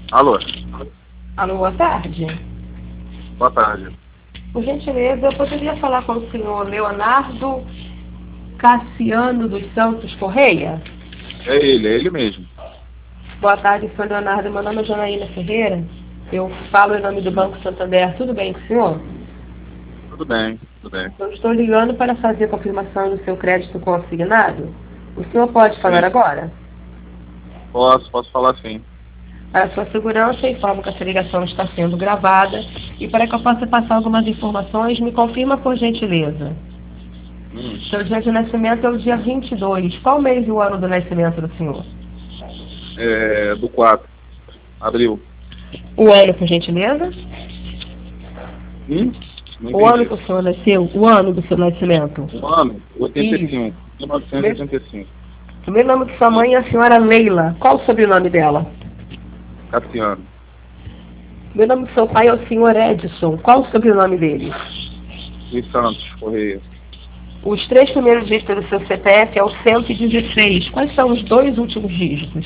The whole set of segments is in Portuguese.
Alô, Alô, boa tarde. boa tarde. Por gentileza, eu poderia falar com o senhor Leonardo Cassiano dos Santos Correia? É ele mesmo. Boa tarde, senhor Leonardo. Meu nome é Janaína Ferreira. Eu falo em nome do Banco Santander. Tudo bem com o senhor? Tudo bem, tudo bem. Eu estou ligando para fazer a confirmação do seu crédito consignado. O senhor pode falar Sim, agora? posso falar sim. Para sua segurança, informo que essa ligação está sendo gravada e para que eu possa passar algumas informações, me confirma por gentileza. Seu dia de nascimento é o dia 22. Qual mês e o ano do nascimento do senhor? Do 4, abril. O ano, por gentileza? Não O ano entendi. que o senhor nasceu? O ano do seu nascimento? O ano, Isso. 85, 1985. O primeiro nome de sua mãe é a senhora Leila. Qual o sobrenome dela? Cassiano. O primeiro nome do seu pai é o senhor Edson. Qual o sobrenome dele? Luiz Santos, Correia. Os três primeiros dígitos do seu CPF é o 116. Quais são os dois últimos dígitos?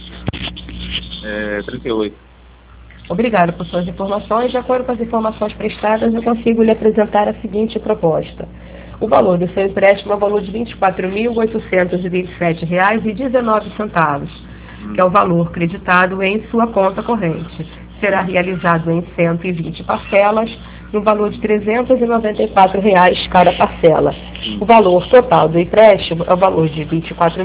38. Obrigado por suas informações. De acordo com as informações prestadas, eu consigo lhe apresentar a seguinte proposta. O valor do seu empréstimo é o valor de R$ 24.827,19, que é o valor creditado em sua conta corrente. Será realizado em 120 parcelas, no valor de R$ 394 cada parcela. O valor total do empréstimo é o valor de R$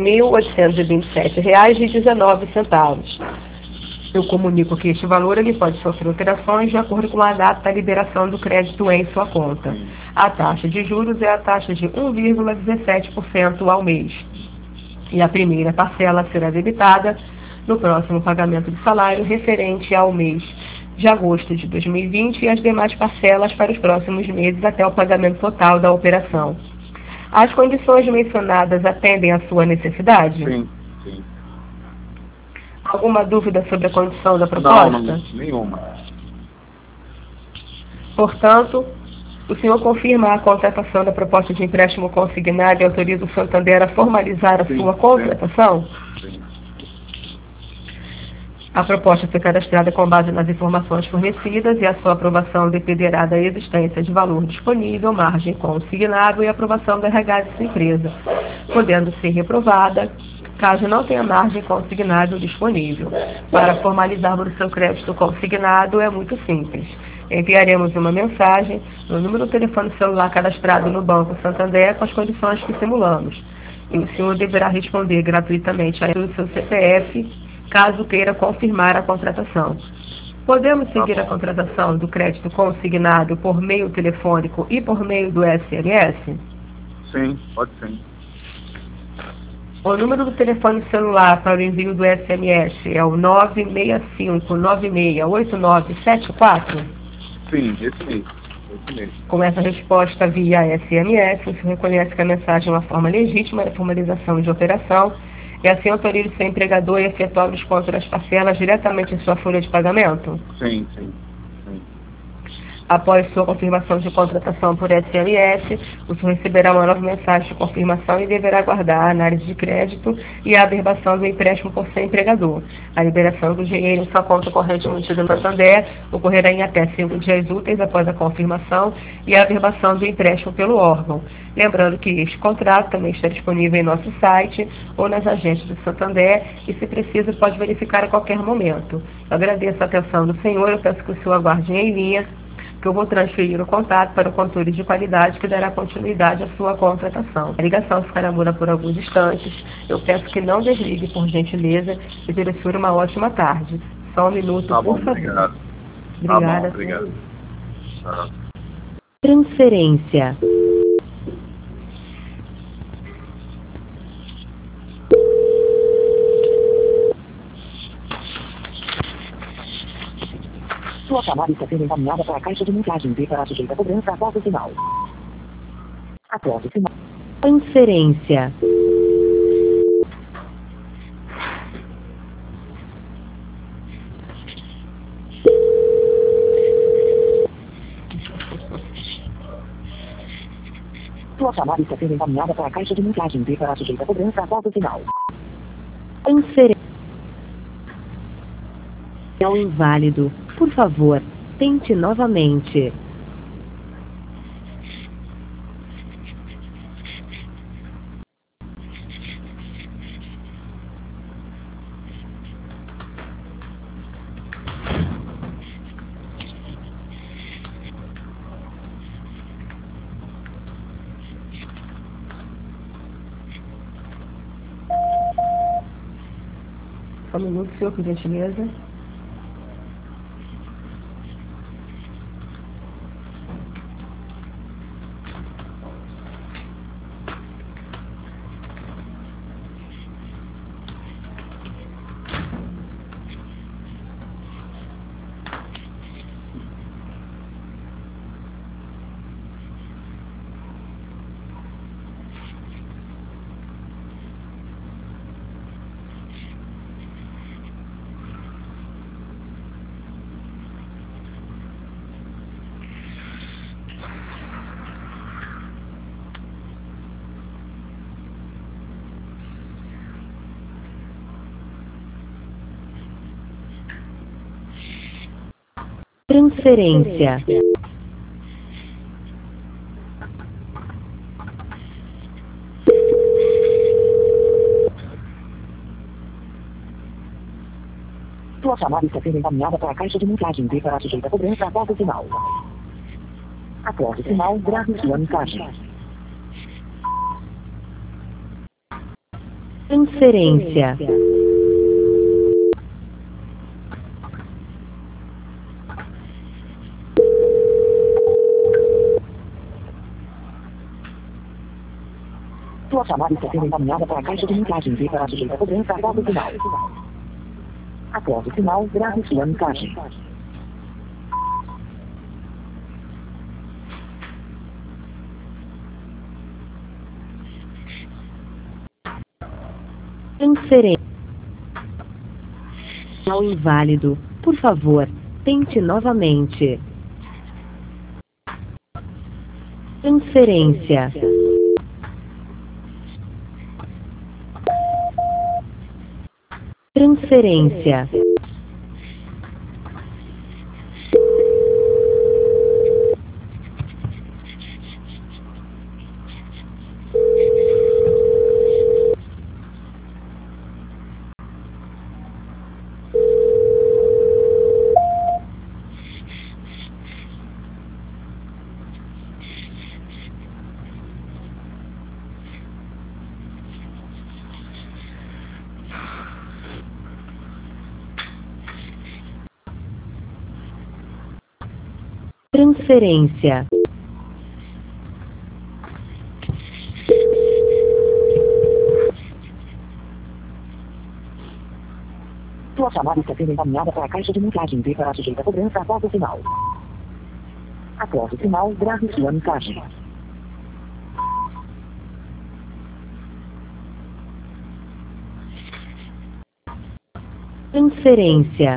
24.827,19. Eu comunico que este valor ele pode sofrer alterações de acordo com a data da liberação do crédito em sua conta. A taxa de juros é a taxa de 1,17% ao mês. E a primeira parcela será debitada no próximo pagamento de salário referente ao mês de agosto de 2020 e as demais parcelas para os próximos meses até o pagamento total da operação. As condições mencionadas atendem à sua necessidade? Sim. Alguma dúvida sobre a condição da proposta? Não, nenhuma. Portanto, o senhor confirma a contratação da proposta de empréstimo consignado e autoriza o Santander a formalizar a sua contratação? Sim. A proposta foi cadastrada com base nas informações fornecidas e a sua aprovação dependerá da existência de valor disponível, margem consignável e aprovação do RH de sua empresa, podendo ser reprovada caso não tenha margem consignado disponível. Para formalizarmos o seu crédito consignado é muito simples. Enviaremos uma mensagem no número do telefone celular cadastrado no Banco Santander com as condições que simulamos. E o senhor deverá responder gratuitamente ao seu CPF, caso queira confirmar a contratação. Podemos seguir a contratação do crédito consignado por meio telefônico e por meio do SMS? Sim, pode sim. O número do telefone celular para o envio do SMS é o 965968974? Sim, esse mesmo. Com essa resposta via SMS, o senhor reconhece que a mensagem é uma forma legítima de formalização de operação e assim autoriza o seu empregador a efetuar o desconto das parcelas diretamente em sua folha de pagamento? Sim. Após sua confirmação de contratação por SMS, o senhor receberá uma nova mensagem de confirmação e deverá aguardar a análise de crédito e a averbação do empréstimo por seu empregador. A liberação do dinheiro em sua conta corrente mantida no Santander ocorrerá em até 5 dias úteis após a confirmação e a averbação do empréstimo pelo órgão. Lembrando que este contrato também está disponível em nosso site ou nas agências do Santander e, se preciso, pode verificar a qualquer momento. Eu agradeço a atenção do senhor, eu peço que o senhor aguarde em linha, que eu vou transferir o contato para o controle de qualidade que dará continuidade à sua contratação. A ligação ficará muda por alguns instantes. Eu peço que não desligue, por gentileza, e desejo uma ótima tarde. Só um minuto, por favor. Obrigado. Obrigada. Obrigado. Tá. Transferência. Sua chamada está sendo encaminhada para a caixa de mensagem B para sujeita a cobrança após o sinal. Após o sinal. Transferência. Sua chamada está sendo encaminhada para a caixa de mensagem B para sujeita a cobrança após o sinal. Transferência. É um inválido. Por favor, tente novamente. Só um minuto, senhor, por gentileza. Transferência. Sua chamada está sendo encaminhada para a caixa de mensagem. Deverá sujeita a cobrança após o sinal. Após o sinal, grave sua mensagem. Transferência. Sua chamada está sendo encaminhada para a caixa de mensagem. Deverá sujeita a cobrança após o sinal. Após o sinal, grave sua mensagem. Transferência. Sinal inválido. Por favor, tente novamente. Transferência. Transferência. Transferência. Sua chamada está sendo encaminhada para a caixa de mensagem. Deverá sujeita a cobrança após o sinal. Após o sinal, grave sua mensagem. Transferência.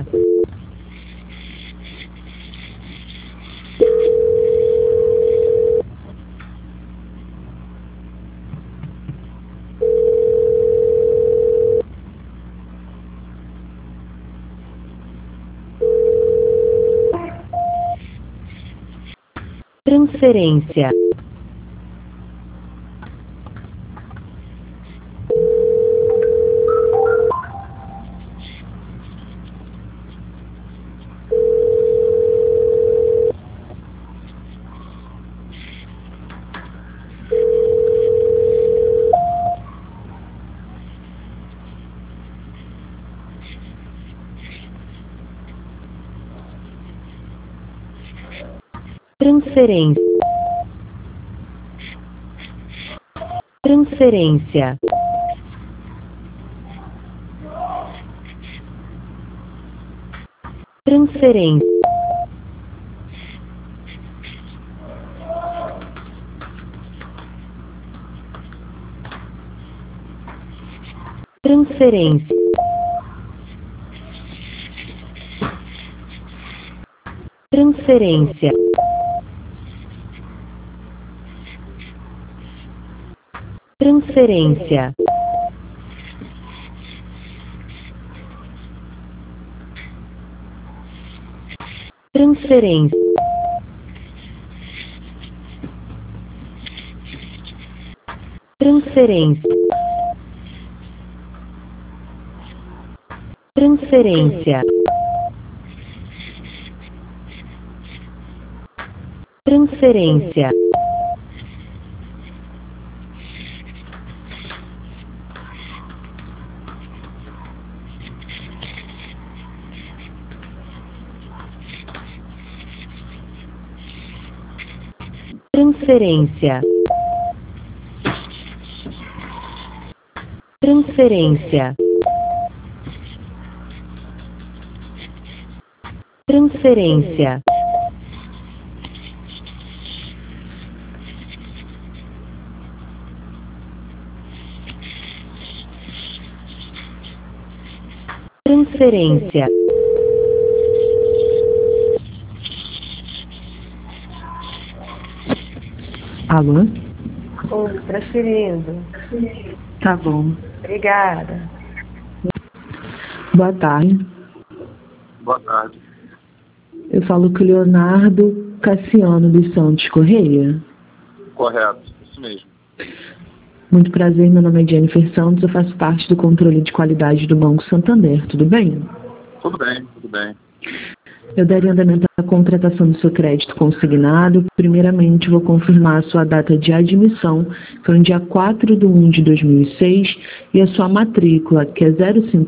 Transferência. Transferência. Transferência. Transferência. Transferência. Transferência. Transferência. Transferência. Transferência. Transferência. Transferência. Transferência. Transferência. Transferência. Transferência. Alô? Oi, transferindo. Tá bom. Obrigada. Boa tarde. Boa tarde. Eu falo com o Leonardo Cassiano dos Santos Correia. Correto, isso mesmo. Muito prazer, meu nome é Jennifer Santos, eu faço parte do controle de qualidade do Banco Santander, tudo bem? Tudo bem, tudo bem. Eu daria andamento à contratação do seu crédito consignado. Primeiramente, vou confirmar a sua data de admissão, que foi no dia 4/1 de 2006, e a sua matrícula, que é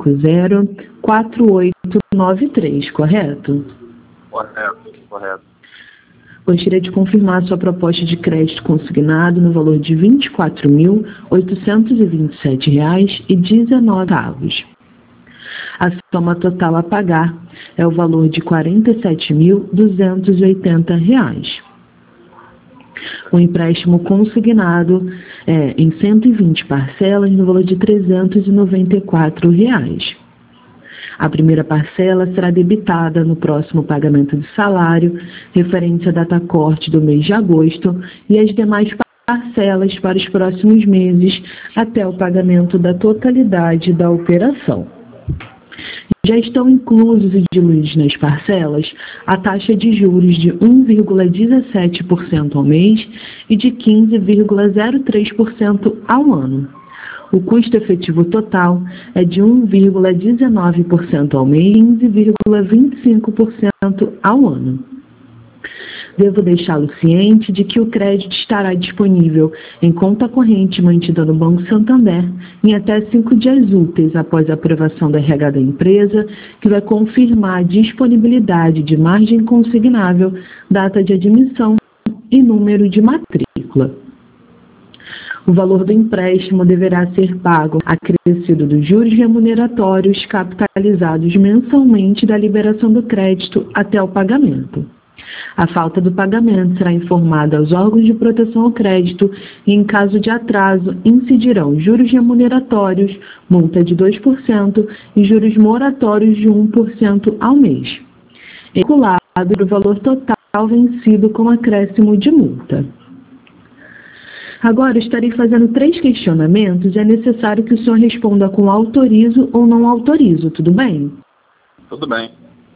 0504893, correto? Correto, correto. Gostaria de confirmar a sua proposta de crédito consignado no valor de R$ 24.827,19. A soma total a pagar é o valor de R$ 47.280. O empréstimo consignado é em 120 parcelas no valor de R$ 394. A primeira parcela será debitada no próximo pagamento de salário, referente à data corte do mês de agosto, e as demais parcelas para os próximos meses, até o pagamento da totalidade da operação. Já estão inclusos e diluídos nas parcelas a taxa de juros de 1,17% ao mês e de 15,03% ao ano. O custo efetivo total é de 1,19% ao mês e 15,25% ao ano. Devo deixá-lo ciente de que o crédito estará disponível em conta corrente mantida no Banco Santander em até 5 dias úteis após a aprovação da RH da empresa, que vai confirmar a disponibilidade de margem consignável, data de admissão e número de matrícula. O valor do empréstimo deverá ser pago acrescido dos juros remuneratórios capitalizados mensalmente da liberação do crédito até o pagamento. A falta do pagamento será informada aos órgãos de proteção ao crédito e, em caso de atraso, incidirão juros remuneratórios, multa de 2% e juros moratórios de 1% ao mês, calculado o valor total vencido com acréscimo de multa. Agora, estarei fazendo 3 questionamentos e é necessário que o senhor responda com autorizo ou não autorizo, tudo bem? Tudo bem.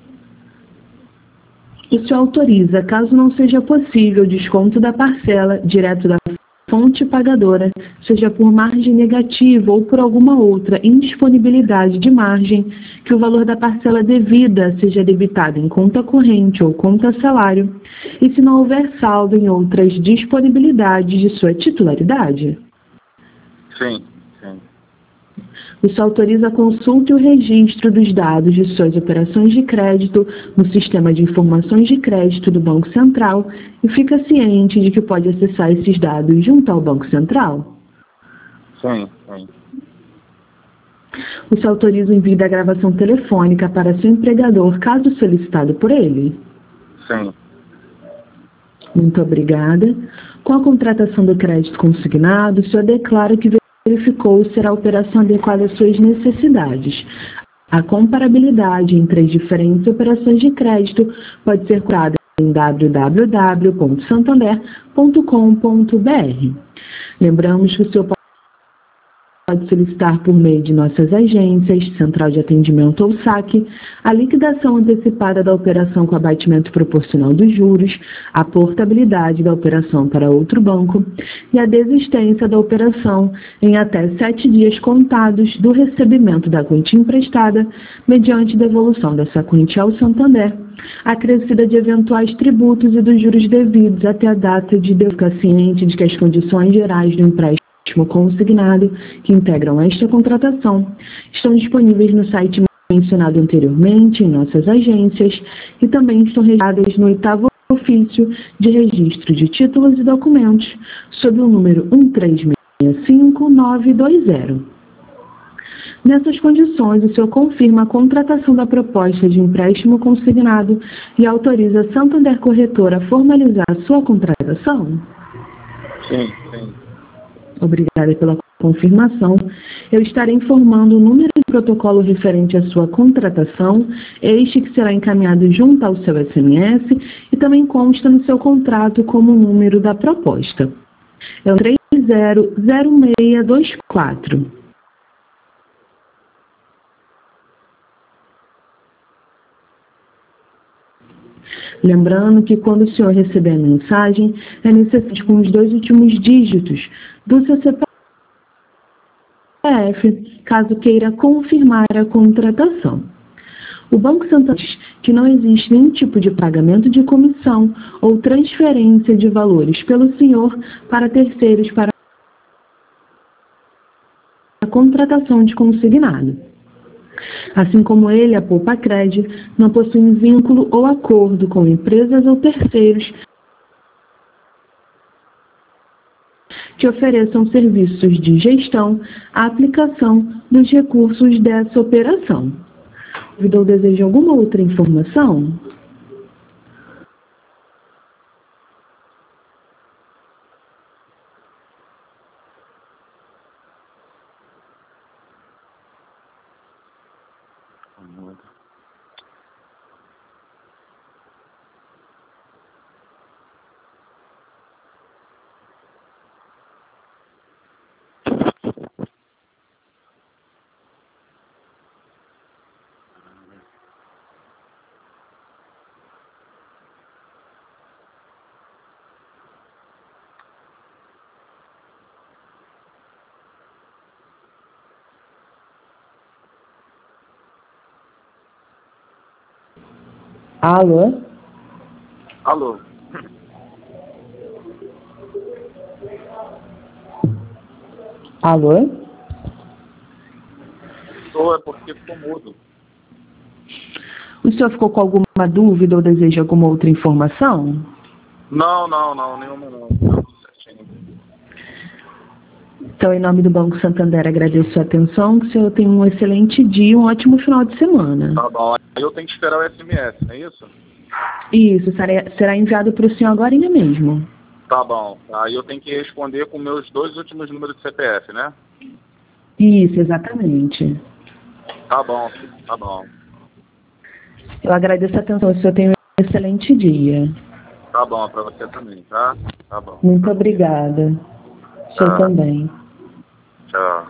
O senhor autoriza, caso não seja possível, o desconto da parcela direto da fonte pagadora, seja por margem negativa ou por alguma outra indisponibilidade de margem, que o valor da parcela devida seja debitado em conta corrente ou conta salário, e se não houver saldo em outras disponibilidades de sua titularidade? Sim, sim. O senhor autoriza a consulta e o registro dos dados de suas operações de crédito no Sistema de Informações de Crédito do Banco Central e fica ciente de que pode acessar esses dados junto ao Banco Central? Sim, sim. O senhor autoriza o envio da gravação telefônica para seu empregador, caso solicitado por ele? Sim. Muito obrigada. Com a contratação do crédito consignado, o senhor declara que verificou se a operação adequada às suas necessidades. A comparabilidade entre as diferentes operações de crédito pode ser curada em www.santander.com.br. Lembramos que o senhor pode solicitar por meio de nossas agências, central de atendimento ou saque, a liquidação antecipada da operação com abatimento proporcional dos juros, a portabilidade da operação para outro banco e a desistência da operação em até 7 dias contados do recebimento da quantia emprestada, mediante devolução dessa quantia ao Santander, acrescida de eventuais tributos e dos juros devidos até a data de ficar ciente de que as condições gerais do empréstimo consignado que integram esta contratação estão disponíveis no site mencionado anteriormente em nossas agências e também estão registradas no 8º ofício de registro de títulos e documentos sob o número 1365920. Nessas condições, o senhor confirma a contratação da proposta de empréstimo consignado e autoriza a Santander Corretora a formalizar a sua contratação? Sim, sim. Obrigada pela confirmação. Eu estarei informando o número de protocolo referente à sua contratação, este que será encaminhado junto ao seu SMS e também consta no seu contrato como o número da proposta. É o 300624. Lembrando que quando o senhor receber a mensagem, é necessário com os 2 últimos dígitos do seu CPF, caso queira confirmar a contratação. O Banco Santander diz que não existe nenhum tipo de pagamento de comissão ou transferência de valores pelo senhor para terceiros para a contratação de consignado. Assim como ele, a Poupa-Cred, não possui vínculo ou acordo com empresas ou terceiros que ofereçam serviços de gestão à aplicação dos recursos dessa operação. Ou deseja alguma outra informação? Alô? Alô? Alô? Ou é porque ficou mudo. O senhor ficou com alguma dúvida ou deseja alguma outra informação? Não, nenhuma não. Tá tudo certinho. Então, em nome do Banco Santander, agradeço a atenção, que o senhor tenha um excelente dia e um ótimo final de semana. Tá bom. Aí eu tenho que esperar o SMS, não é isso? Isso, será enviado para o senhor agora mesmo. Tá bom. Aí eu tenho que responder com meus 2 últimos números de CPF, né? Isso, exatamente. Tá bom, tá bom. Eu agradeço a atenção, o senhor tenha um excelente dia. Tá bom, pra você também, tá? Tá bom. Muito obrigada. O senhor também. Tchau.